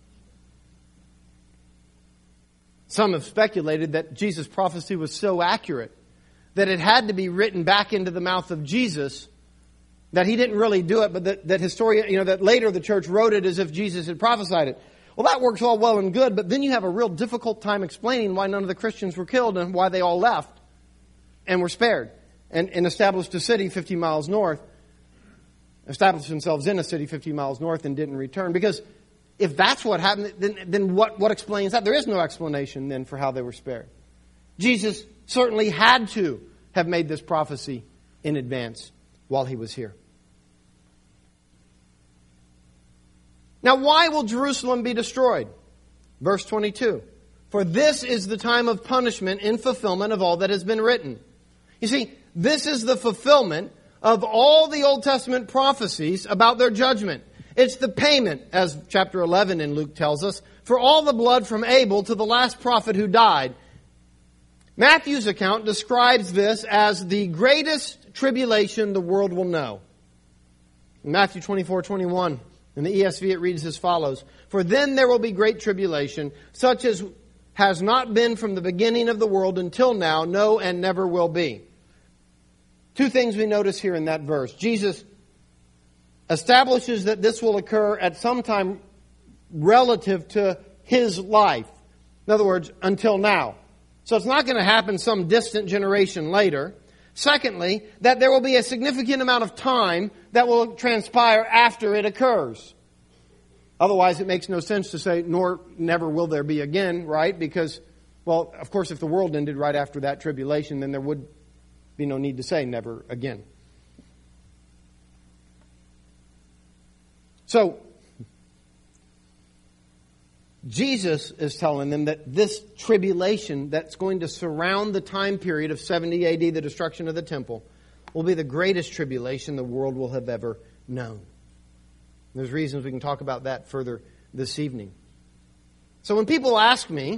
Speaker 1: Some have speculated that Jesus' prophecy was so accurate that it had to be written back into the mouth of Jesus, that he didn't really do it, but that, that historian, you know, that later the church wrote it as if Jesus had prophesied it. Well, that works all well and good, but then you have a real difficult time explaining why none of the Christians were killed and why they all left and were spared and, and established a city fifty miles north. established themselves in a city fifty miles north and didn't return. Because if that's what happened, then, then what, what explains that? There is no explanation then for how they were spared. Jesus certainly had to have made this prophecy in advance while he was here. Now, why will Jerusalem be destroyed? Verse twenty-two. For this is the time of punishment in fulfillment of all that has been written. You see, this is the fulfillment of all the Old Testament prophecies about their judgment. It's the payment, as chapter eleven in Luke tells us, for all the blood from Abel to the last prophet who died. Matthew's account describes this as the greatest tribulation the world will know. In Matthew twenty-four twenty-one, in the E S V it reads as follows. For then there will be great tribulation, such as has not been from the beginning of the world until now, no, and never will be. Two things we notice here in that verse. Jesus establishes that this will occur at some time relative to his life. In other words, until now. So it's not going to happen some distant generation later. Secondly, that there will be a significant amount of time that will transpire after it occurs. Otherwise, it makes no sense to say, nor never will there be again, right? Because, well, of course, if the world ended right after that tribulation, then there would be no need to say never again. So, Jesus is telling them that this tribulation that's going to surround the time period of seventy A D, the destruction of the temple, will be the greatest tribulation the world will have ever known. There's reasons we can talk about that further this evening. So when people ask me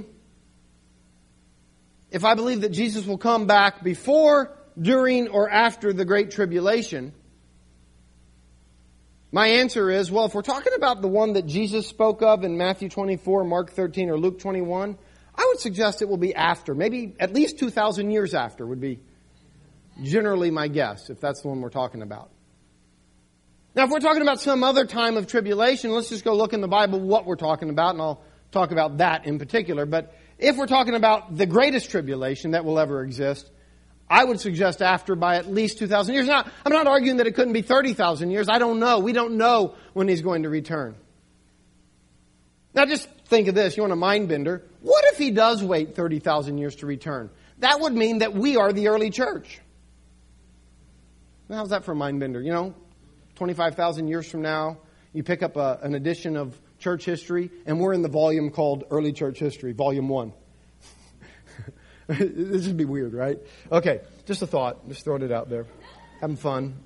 Speaker 1: if I believe that Jesus will come back before, during, or after the Great Tribulation, my answer is, well, if we're talking about the one that Jesus spoke of in Matthew twenty-four, Mark thirteen, or Luke twenty-one, I would suggest it will be after. Maybe at least two thousand years after would be generally my guess, if that's the one we're talking about. Now, if we're talking about some other time of tribulation, let's just go look in the Bible what we're talking about, and I'll talk about that in particular. But if we're talking about the greatest tribulation that will ever exist, I would suggest after by at least two thousand years. Now, I'm not arguing that it couldn't be thirty thousand years. I don't know. We don't know when he's going to return. Now, just think of this. You want a mind bender? What if he does wait thirty thousand years to return? That would mean that we are the early church. Now, how's that for a mind bender? You know, twenty-five thousand years from now, you pick up a, an edition of church history, and we're in the volume called Early Church History, Volume one. This would be weird, right? Okay, just a thought. Just throwing it out there. Having fun.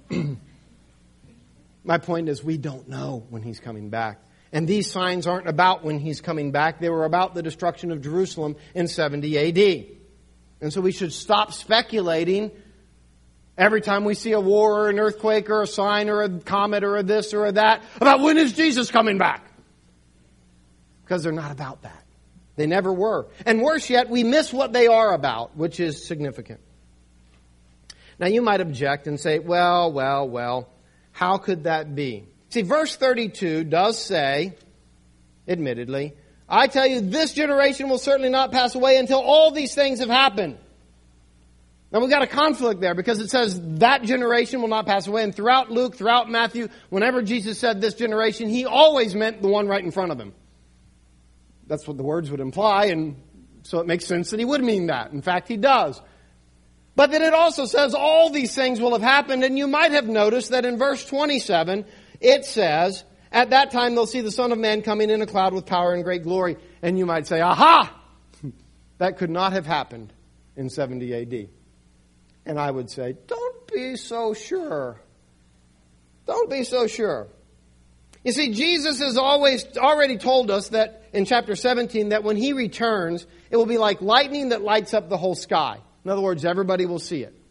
Speaker 1: My point is we don't know when he's coming back. And these signs aren't about when he's coming back. They were about the destruction of Jerusalem in seventy A D. And so we should stop speculating every time we see a war or an earthquake or a sign or a comet or a this or a that about when is Jesus coming back. Because they're not about that. They never were. And worse yet, we miss what they are about, which is significant. Now you might object and say, well, well, well, how could that be? See, verse thirty-two does say, admittedly, I tell you, this generation will certainly not pass away until all these things have happened. Now we've got a conflict there because it says that generation will not pass away. And throughout Luke, throughout Matthew, whenever Jesus said this generation, he always meant the one right in front of him. That's what the words would imply, and so it makes sense that he would mean that. In fact, he does. But then it also says all these things will have happened, and you might have noticed that in verse twenty-seven, it says, at that time they'll see the Son of Man coming in a cloud with power and great glory. And you might say, aha! That could not have happened in seventy A D. And I would say, don't be so sure. Don't be so sure. You see, Jesus has always already told us that in chapter seventeen that when he returns, it will be like lightning that lights up the whole sky. In other words, everybody will see it.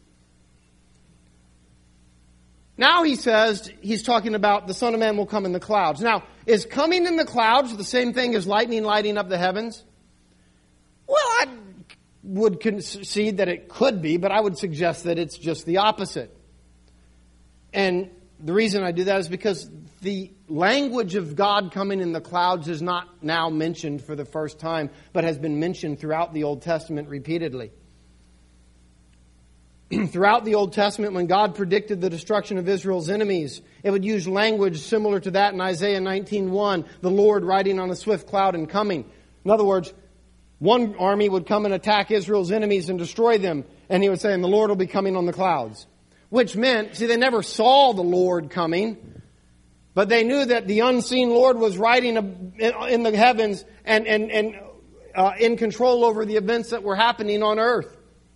Speaker 1: Now he says, he's talking about the Son of Man will come in the clouds. Now, is coming in the clouds the same thing as lightning lighting up the heavens? Well, I would concede that it could be, but I would suggest that it's just the opposite. And the reason I do that is because the language of God coming in the clouds is not now mentioned for the first time, but has been mentioned throughout the Old Testament repeatedly. throughout the Old Testament, when God predicted the destruction of Israel's enemies, it would use language similar to that in Isaiah nineteen one, the Lord riding on a swift cloud and coming. In other words, one army would come and attack Israel's enemies and destroy them, and he would say, and the Lord will be coming on the clouds. Which meant, see, they never saw the Lord coming, but they knew that the unseen Lord was riding in the heavens and, and, and uh, in control over the events that were happening on earth.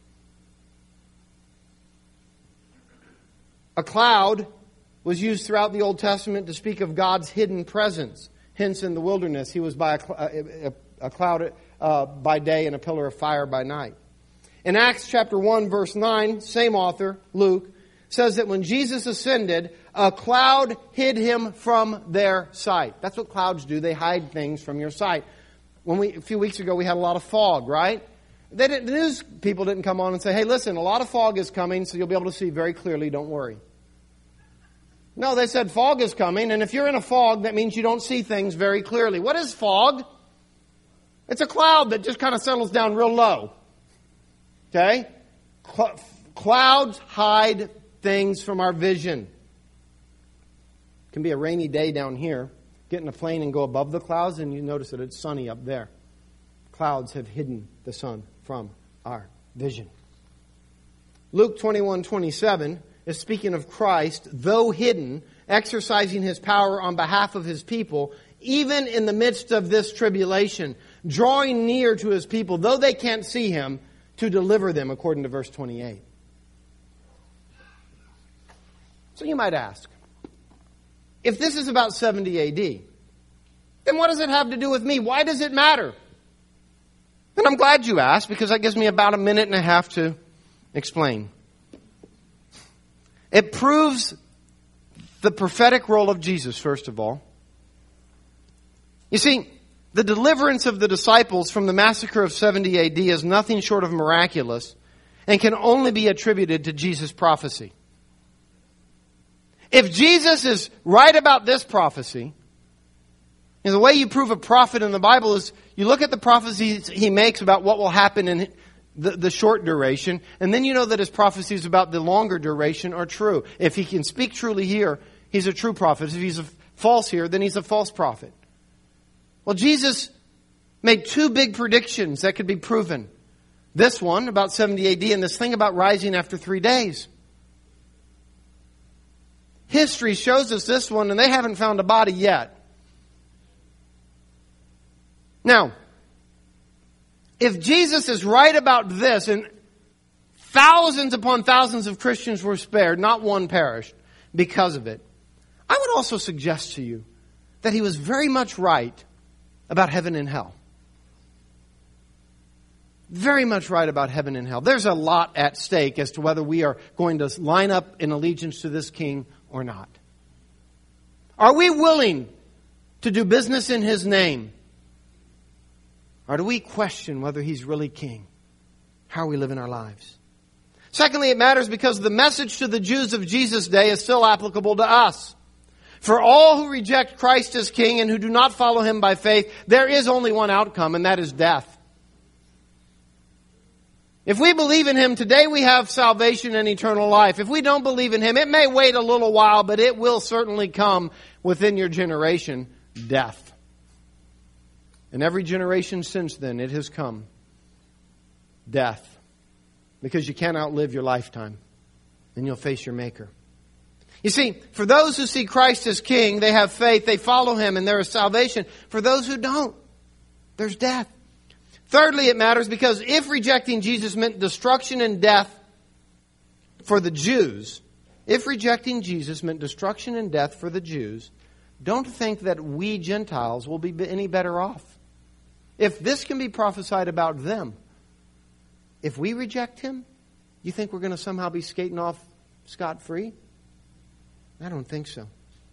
Speaker 1: A cloud was used throughout the Old Testament to speak of God's hidden presence. Hence, in the wilderness, he was by a, a, a cloud uh, by day and a pillar of fire by night. In Acts chapter one, verse nine, same author, Luke, says that when Jesus ascended, a cloud hid him from their sight. That's what clouds do. They hide things from your sight. When we, a few weeks ago, we had a lot of fog, right? They didn't, the news people didn't come on and say, hey, listen, a lot of fog is coming, so you'll be able to see very clearly, don't worry. No, they said fog is coming, and if you're in a fog, that means you don't see things very clearly. What is fog? It's a cloud that just kind of settles down real low. Okay? Cl- clouds hide things from our vision. It can be a rainy day down here. Get in a plane and go above the clouds, and you notice that it's sunny up there. Clouds have hidden the sun from our vision. Luke twenty-one twenty-seven is speaking of Christ, though hidden, exercising his power on behalf of his people, even in the midst of this tribulation, drawing near to his people, though they can't see him, to deliver them, according to verse twenty-eight. So you might ask, if this is about seventy A D, then what does it have to do with me? Why does it matter? And I'm glad you asked, because that gives me about a minute and a half to explain. It proves the prophetic role of Jesus, first of all. You see, the deliverance of the disciples from the massacre of seventy A D is nothing short of miraculous and can only be attributed to Jesus' prophecy. If Jesus is right about this prophecy, and the way you prove a prophet in the Bible is you look at the prophecies he makes about what will happen in the, the short duration, and then you know that his prophecies about the longer duration are true. If he can speak truly here, he's a true prophet. If he's a false here, then he's a false prophet. Well, Jesus made two big predictions that could be proven. This one about seventy A D and this thing about rising after three days. History shows us this one, and they haven't found a body yet. Now, if Jesus is right about this, and thousands upon thousands of Christians were spared, not one perished because of it, I would also suggest to you that he was very much right about heaven and hell. Very much right about heaven and hell. There's a lot at stake as to whether we are going to line up in allegiance to this king or not. Are we willing to do business in his name? Or do we question whether he's really king? How we live in our lives? Secondly, it matters because the message to the Jews of Jesus' day is still applicable to us. For all who reject Christ as king and who do not follow him by faith, there is only one outcome, and that is death. If we believe in him, today we have salvation and eternal life. If we don't believe in him, it may wait a little while, but it will certainly come within your generation, death. And every generation since then, it has come. Death. Because you can't outlive your lifetime. And you'll face your Maker. You see, for those who see Christ as king, they have faith, they follow him, and there is salvation. For those who don't, there's death. Thirdly, it matters because if rejecting Jesus meant destruction and death for the Jews, if rejecting Jesus meant destruction and death for the Jews, don't think that we Gentiles will be any better off. If this can be prophesied about them, if we reject him, you think we're going to somehow be skating off scot-free? I don't think so. A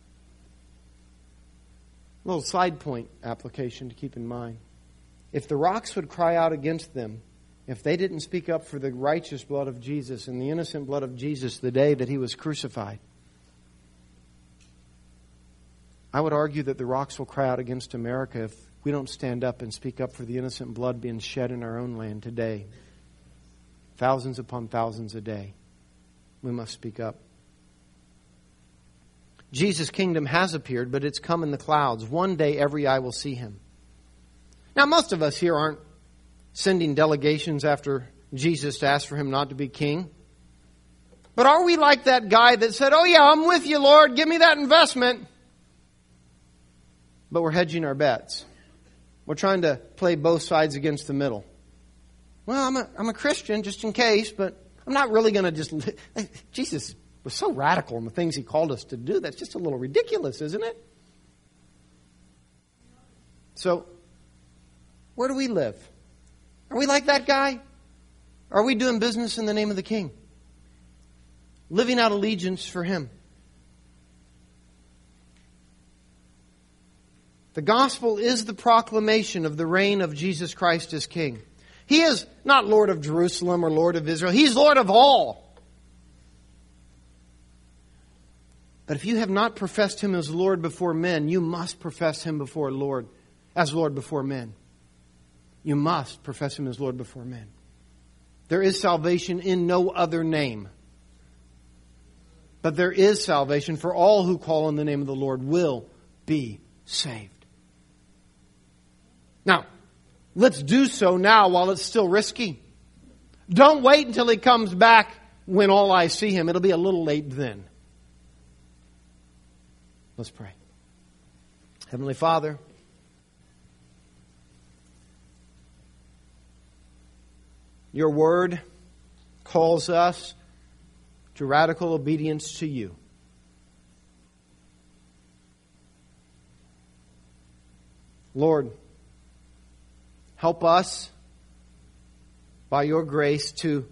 Speaker 1: little side point application to keep in mind. If the rocks would cry out against them, if they didn't speak up for the righteous blood of Jesus and the innocent blood of Jesus the day that he was crucified, I would argue that the rocks will cry out against America if we don't stand up and speak up for the innocent blood being shed in our own land today. Thousands upon thousands a day. We must speak up. Jesus' kingdom has appeared, but it's come in the clouds. One day every eye will see Him. Now, most of us here aren't sending delegations after Jesus to ask for Him not to be king. But are we like that guy that said, "Oh yeah, I'm with you, Lord, give me that investment"? But we're hedging our bets. We're trying to play both sides against the middle. Well, I'm a, I'm a Christian just in case, but I'm not really going to just... Li- Jesus was so radical in the things He called us to do. That's just a little ridiculous, isn't it? So, where do we live? Are we like that guy? Are we doing business in the name of the King? Living out allegiance for Him? The gospel is the proclamation of the reign of Jesus Christ as King. He is not Lord of Jerusalem or Lord of Israel. He's Lord of all. But if you have not professed Him as Lord before men, you must profess Him before Lord, as Lord before men. You must profess Him as Lord before men. There is salvation in no other name. But there is salvation for all who call on the name of the Lord will be saved. Now, let's do so now while it's still risky. Don't wait until He comes back when all eyes see Him. It'll be a little late then. Let's pray. Heavenly Father, Your Word calls us to radical obedience to You. Lord, help us by Your grace to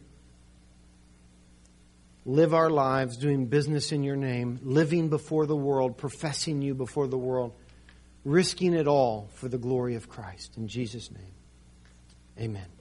Speaker 1: live our lives doing business in Your name, living before the world, professing You before the world, risking it all for the glory of Christ. In Jesus' name, amen.